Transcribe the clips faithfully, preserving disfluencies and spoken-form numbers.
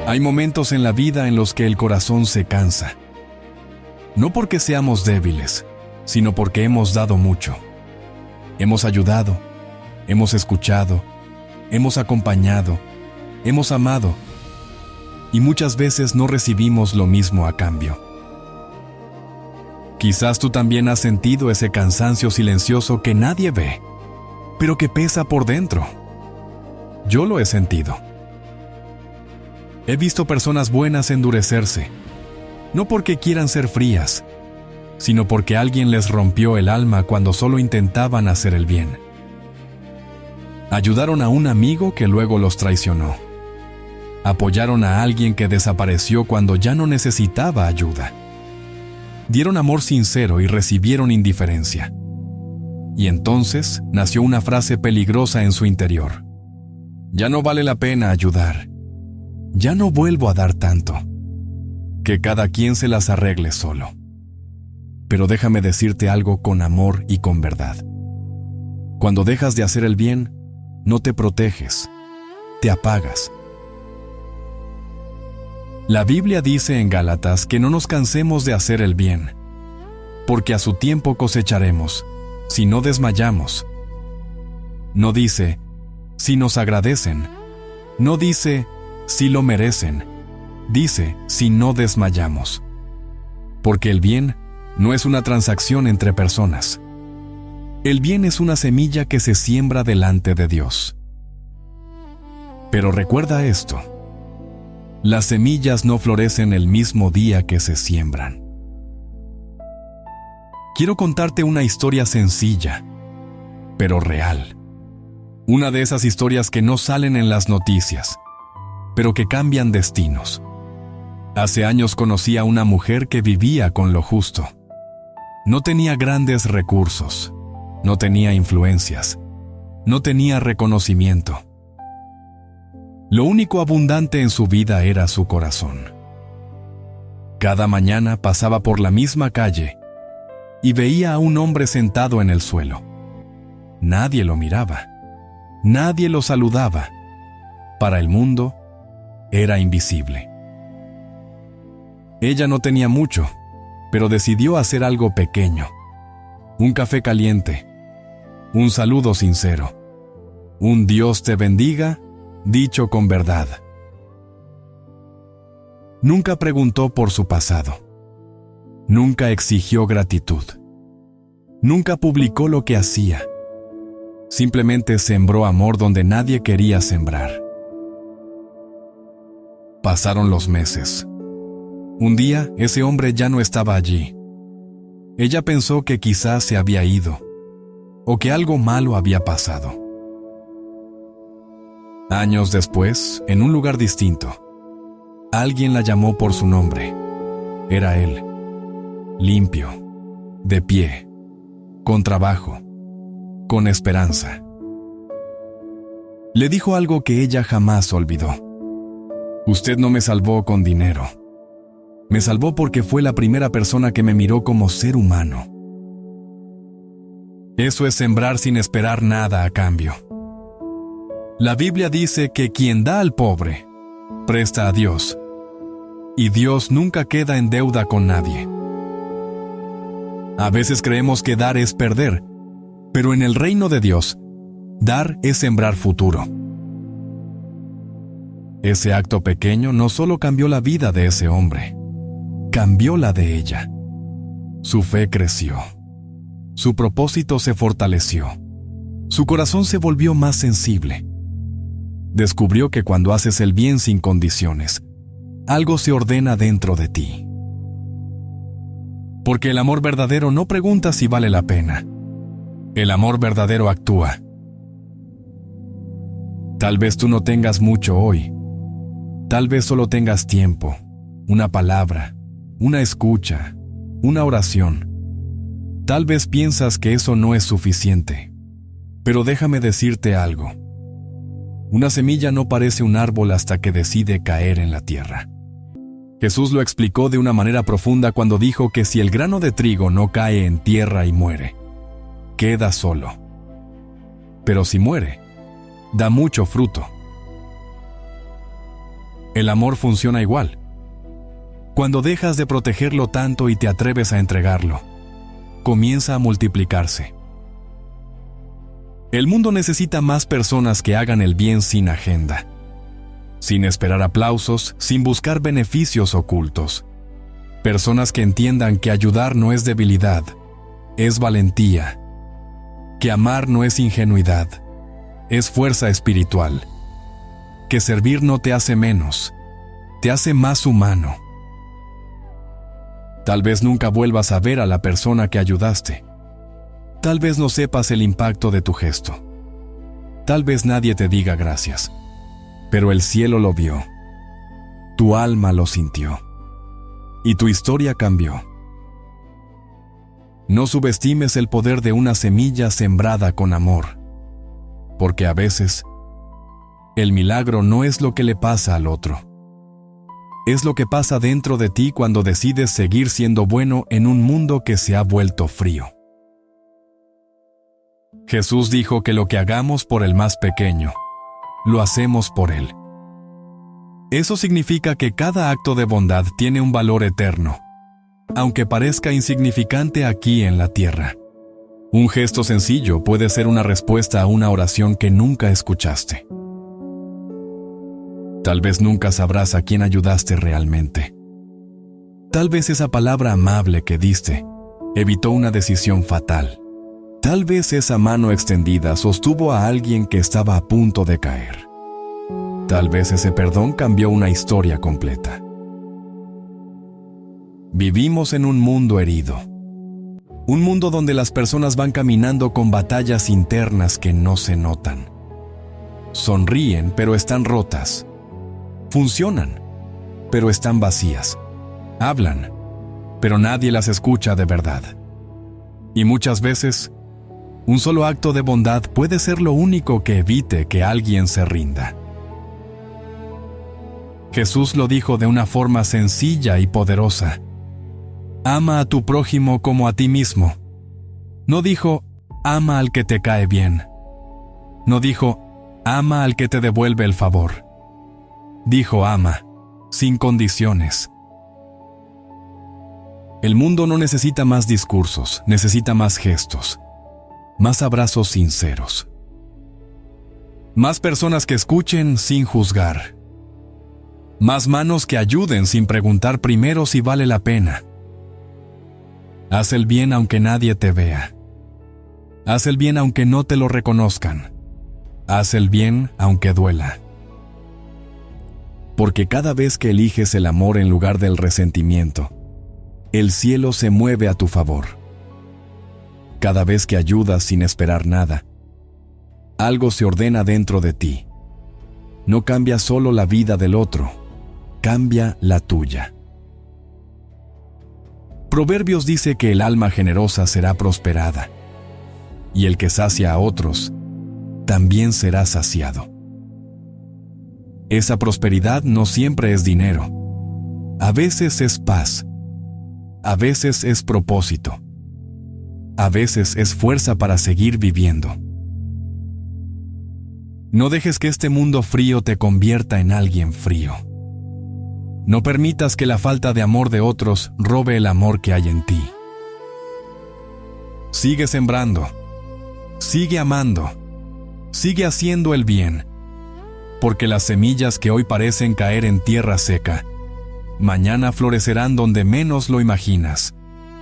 Hay momentos en la vida en los que el corazón se cansa. No porque seamos débiles, sino porque hemos dado mucho. Hemos ayudado, hemos escuchado, hemos acompañado, hemos amado, y muchas veces no recibimos lo mismo a cambio. Quizás tú también has sentido ese cansancio silencioso que nadie ve, pero que pesa por dentro. Yo lo he sentido. He visto personas buenas endurecerse, no porque quieran ser frías, sino porque alguien les rompió el alma cuando solo intentaban hacer el bien. Ayudaron a un amigo que luego los traicionó. Apoyaron a alguien que desapareció cuando ya no necesitaba ayuda. Dieron amor sincero y recibieron indiferencia. Y entonces nació una frase peligrosa en su interior. Ya no vale la pena ayudar. Ya no vuelvo a dar tanto. Que cada quien se las arregle solo. Pero déjame decirte algo con amor y con verdad. Cuando dejas de hacer el bien, no te proteges, te apagas. La Biblia dice en Gálatas que no nos cansemos de hacer el bien, porque a su tiempo cosecharemos, si no desmayamos. No dice, si nos agradecen. No dice, si lo merecen. Dice, si no desmayamos. Porque el bien no es una transacción entre personas. El bien es una semilla que se siembra delante de Dios. Pero recuerda esto: las semillas no florecen el mismo día que se siembran. Quiero contarte una historia sencilla, pero real. Una de esas historias que no salen en las noticias, pero que cambian destinos. Hace años conocí a una mujer que vivía con lo justo. No tenía grandes recursos, no tenía influencias, no tenía reconocimiento. Lo único abundante en su vida era su corazón. Cada mañana pasaba por la misma calle y veía a un hombre sentado en el suelo. Nadie lo miraba, nadie lo saludaba. Para el mundo, era invisible. Ella no tenía mucho, pero decidió hacer algo pequeño. Un café caliente, un saludo sincero, un Dios te bendiga, dicho con verdad. Nunca preguntó por su pasado. Nunca exigió gratitud. Nunca publicó lo que hacía. Simplemente sembró amor donde nadie quería sembrar. Pasaron los meses. Un día, ese hombre ya no estaba allí. Ella pensó que quizás se había ido, o que algo malo había pasado. Años después, en un lugar distinto, alguien la llamó por su nombre. Era él, limpio, de pie, con trabajo, con esperanza. Le dijo algo que ella jamás olvidó. Usted no me salvó con dinero. Me salvó porque fue la primera persona que me miró como ser humano. Eso es sembrar sin esperar nada a cambio. La Biblia dice que quien da al pobre, presta a Dios. Y Dios nunca queda en deuda con nadie. A veces creemos que dar es perder, pero en el reino de Dios, dar es sembrar futuro. Ese acto pequeño no solo cambió la vida de ese hombre, cambió la de ella. Su fe creció. Su propósito se fortaleció. Su corazón se volvió más sensible. Descubrió que cuando haces el bien sin condiciones, algo se ordena dentro de ti. Porque el amor verdadero no pregunta si vale la pena. El amor verdadero actúa. Tal vez tú no tengas mucho hoy. Tal vez solo tengas tiempo, una palabra, una escucha, una oración. Tal vez piensas que eso no es suficiente. Pero déjame decirte algo. Una semilla no parece un árbol hasta que decide caer en la tierra. Jesús lo explicó de una manera profunda cuando dijo que si el grano de trigo no cae en tierra y muere, queda solo. Pero si muere, da mucho fruto. El amor funciona igual. Cuando dejas de protegerlo tanto y te atreves a entregarlo, comienza a multiplicarse. El mundo necesita más personas que hagan el bien sin agenda, sin esperar aplausos, sin buscar beneficios ocultos. Personas que entiendan que ayudar no es debilidad, es valentía. Que amar no es ingenuidad, es fuerza espiritual. Que servir no te hace menos, te hace más humano. Tal vez nunca vuelvas a ver a la persona que ayudaste. Tal vez no sepas el impacto de tu gesto. Tal vez nadie te diga gracias. Pero el cielo lo vio. Tu alma lo sintió. Y tu historia cambió. No subestimes el poder de una semilla sembrada con amor. Porque a veces, el milagro no es lo que le pasa al otro. Es lo que pasa dentro de ti cuando decides seguir siendo bueno en un mundo que se ha vuelto frío. Jesús dijo que lo que hagamos por el más pequeño, lo hacemos por él. Eso significa que cada acto de bondad tiene un valor eterno, aunque parezca insignificante aquí en la tierra. Un gesto sencillo puede ser una respuesta a una oración que nunca escuchaste. Tal vez nunca sabrás a quién ayudaste realmente. Tal vez esa palabra amable que diste evitó una decisión fatal. Tal vez esa mano extendida sostuvo a alguien que estaba a punto de caer. Tal vez ese perdón cambió una historia completa. Vivimos en un mundo herido. Un mundo donde las personas van caminando con batallas internas que no se notan. Sonríen, pero están rotas. Funcionan, pero están vacías. Hablan, pero nadie las escucha de verdad. Y muchas veces, un solo acto de bondad puede ser lo único que evite que alguien se rinda. Jesús lo dijo de una forma sencilla y poderosa. Ama a tu prójimo como a ti mismo. No dijo, ama al que te cae bien. No dijo, ama al que te devuelve el favor. Dijo, ama, sin condiciones. El mundo no necesita más discursos, necesita más gestos. Más abrazos sinceros. Más personas que escuchen sin juzgar. Más manos que ayuden sin preguntar primero si vale la pena. Haz el bien aunque nadie te vea. Haz el bien aunque no te lo reconozcan. Haz el bien aunque duela. Porque cada vez que eliges el amor en lugar del resentimiento, el cielo se mueve a tu favor. Cada vez que ayudas sin esperar nada, algo se ordena dentro de ti. No cambia solo la vida del otro, cambia la tuya. Proverbios dice que el alma generosa será prosperada, y el que sacia a otros también será saciado. Esa prosperidad no siempre es dinero. A veces es paz. A veces es propósito. A veces es fuerza para seguir viviendo. No dejes que este mundo frío te convierta en alguien frío. No permitas que la falta de amor de otros robe el amor que hay en ti. Sigue sembrando. Sigue amando. Sigue haciendo el bien. Porque las semillas que hoy parecen caer en tierra seca, mañana florecerán donde menos lo imaginas.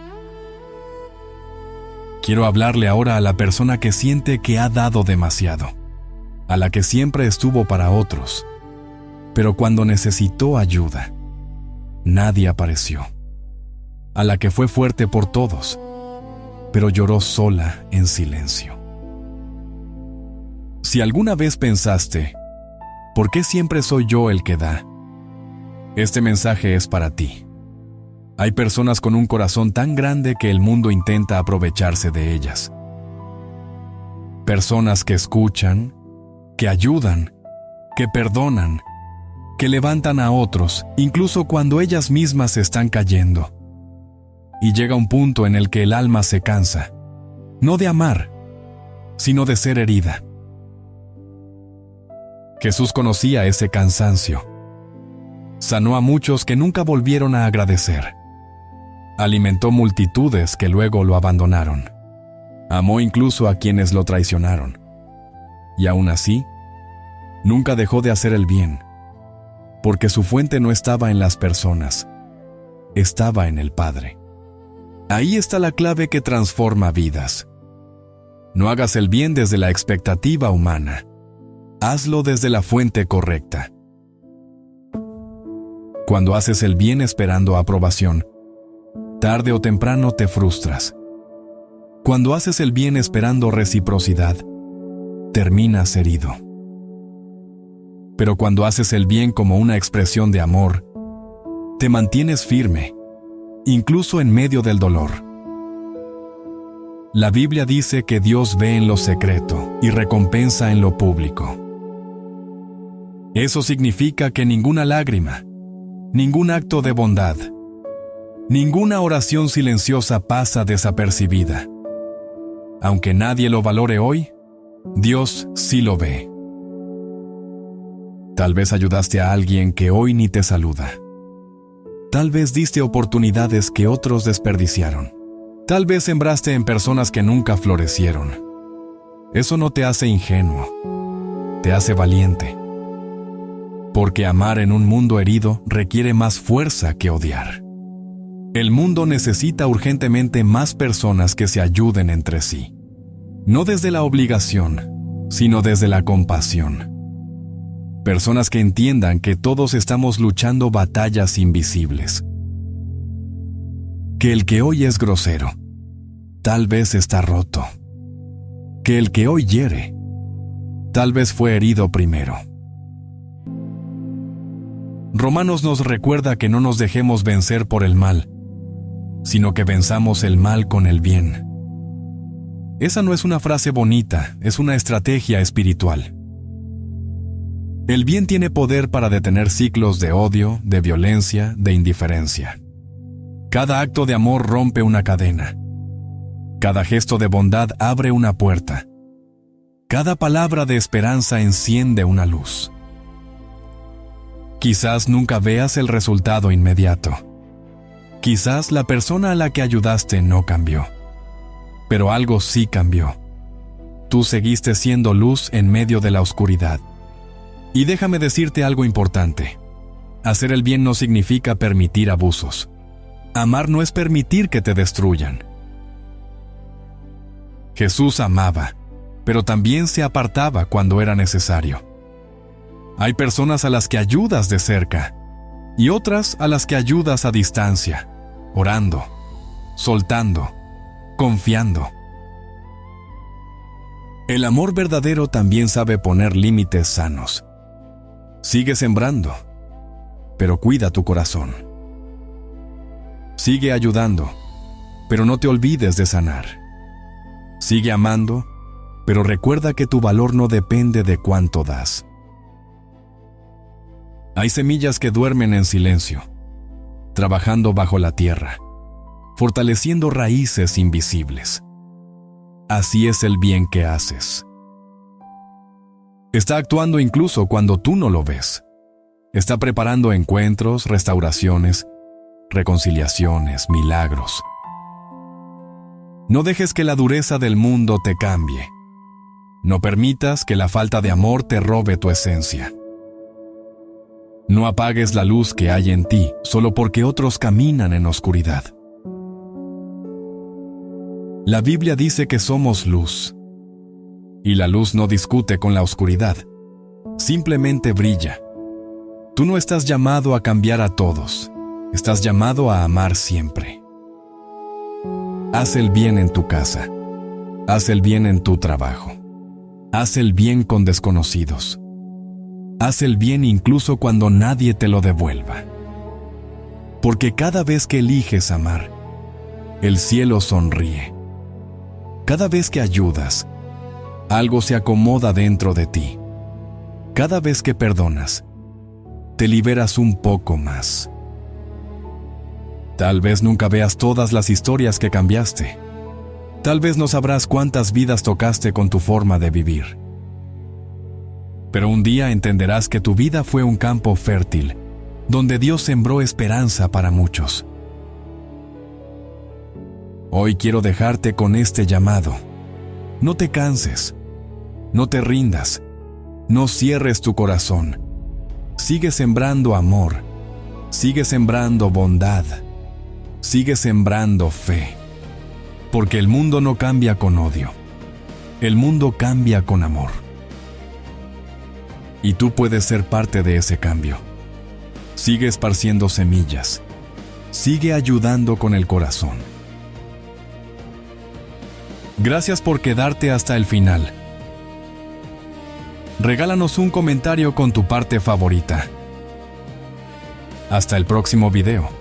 Quiero hablarle ahora a la persona que siente que ha dado demasiado, a la que siempre estuvo para otros, pero cuando necesitó ayuda, nadie apareció. A la que fue fuerte por todos, pero lloró sola en silencio. Si alguna vez pensaste, ¿por qué siempre soy yo el que da? Este mensaje es para ti. Hay personas con un corazón tan grande que el mundo intenta aprovecharse de ellas. Personas que escuchan, que ayudan, que perdonan, que levantan a otros, incluso cuando ellas mismas se están cayendo. Y llega un punto en el que el alma se cansa, no de amar, sino de ser herida. Jesús conocía ese cansancio. Sanó a muchos que nunca volvieron a agradecer. Alimentó multitudes que luego lo abandonaron. Amó incluso a quienes lo traicionaron. Y aún así, nunca dejó de hacer el bien, porque su fuente no estaba en las personas, estaba en el Padre. Ahí está la clave que transforma vidas. No hagas el bien desde la expectativa humana. Hazlo desde la fuente correcta. Cuando haces el bien esperando aprobación, tarde o temprano te frustras. Cuando haces el bien esperando reciprocidad, terminas herido. Pero cuando haces el bien como una expresión de amor, te mantienes firme, incluso en medio del dolor. La Biblia dice que Dios ve en lo secreto y recompensa en lo público. Eso significa que ninguna lágrima, ningún acto de bondad, ninguna oración silenciosa pasa desapercibida. Aunque nadie lo valore hoy, Dios sí lo ve. Tal vez ayudaste a alguien que hoy ni te saluda. Tal vez diste oportunidades que otros desperdiciaron. Tal vez sembraste en personas que nunca florecieron. Eso no te hace ingenuo, te hace valiente. Porque amar en un mundo herido requiere más fuerza que odiar. El mundo necesita urgentemente más personas que se ayuden entre sí. No desde la obligación, sino desde la compasión. Personas que entiendan que todos estamos luchando batallas invisibles. Que el que hoy es grosero, tal vez está roto. Que el que hoy hiere, tal vez fue herido primero. Romanos nos recuerda que no nos dejemos vencer por el mal, sino que venzamos el mal con el bien. Esa no es una frase bonita, es una estrategia espiritual. El bien tiene poder para detener ciclos de odio, de violencia, de indiferencia. Cada acto de amor rompe una cadena. Cada gesto de bondad abre una puerta. Cada palabra de esperanza enciende una luz. Quizás nunca veas el resultado inmediato. Quizás la persona a la que ayudaste no cambió. Pero algo sí cambió. Tú seguiste siendo luz en medio de la oscuridad. Y déjame decirte algo importante. Hacer el bien no significa permitir abusos. Amar no es permitir que te destruyan. Jesús amaba, pero también se apartaba cuando era necesario. Hay personas a las que ayudas de cerca y otras a las que ayudas a distancia, orando, soltando, confiando. El amor verdadero también sabe poner límites sanos. Sigue sembrando, pero cuida tu corazón. Sigue ayudando, pero no te olvides de sanar. Sigue amando, pero recuerda que tu valor no depende de cuánto das. Hay semillas que duermen en silencio, trabajando bajo la tierra, fortaleciendo raíces invisibles. Así es el bien que haces. Está actuando incluso cuando tú no lo ves. Está preparando encuentros, restauraciones, reconciliaciones, milagros. No dejes que la dureza del mundo te cambie. No permitas que la falta de amor te robe tu esencia. No apagues la luz que hay en ti solo porque otros caminan en oscuridad. La Biblia dice que somos luz. Y la luz no discute con la oscuridad. Simplemente brilla. Tú no estás llamado a cambiar a todos. Estás llamado a amar siempre. Haz el bien en tu casa. Haz el bien en tu trabajo. Haz el bien con desconocidos. Haz el bien incluso cuando nadie te lo devuelva. Porque cada vez que eliges amar, el cielo sonríe. Cada vez que ayudas, algo se acomoda dentro de ti. Cada vez que perdonas, te liberas un poco más. Tal vez nunca veas todas las historias que cambiaste. Tal vez no sabrás cuántas vidas tocaste con tu forma de vivir. Pero un día entenderás que tu vida fue un campo fértil, donde Dios sembró esperanza para muchos. Hoy quiero dejarte con este llamado. No te canses, no te rindas, no cierres tu corazón. Sigue sembrando amor, sigue sembrando bondad, sigue sembrando fe. Porque el mundo no cambia con odio, el mundo cambia con amor. Y tú puedes ser parte de ese cambio. Sigue esparciendo semillas, sigue ayudando con el corazón. Gracias por quedarte hasta el final. Regálanos un comentario con tu parte favorita. Hasta el próximo video.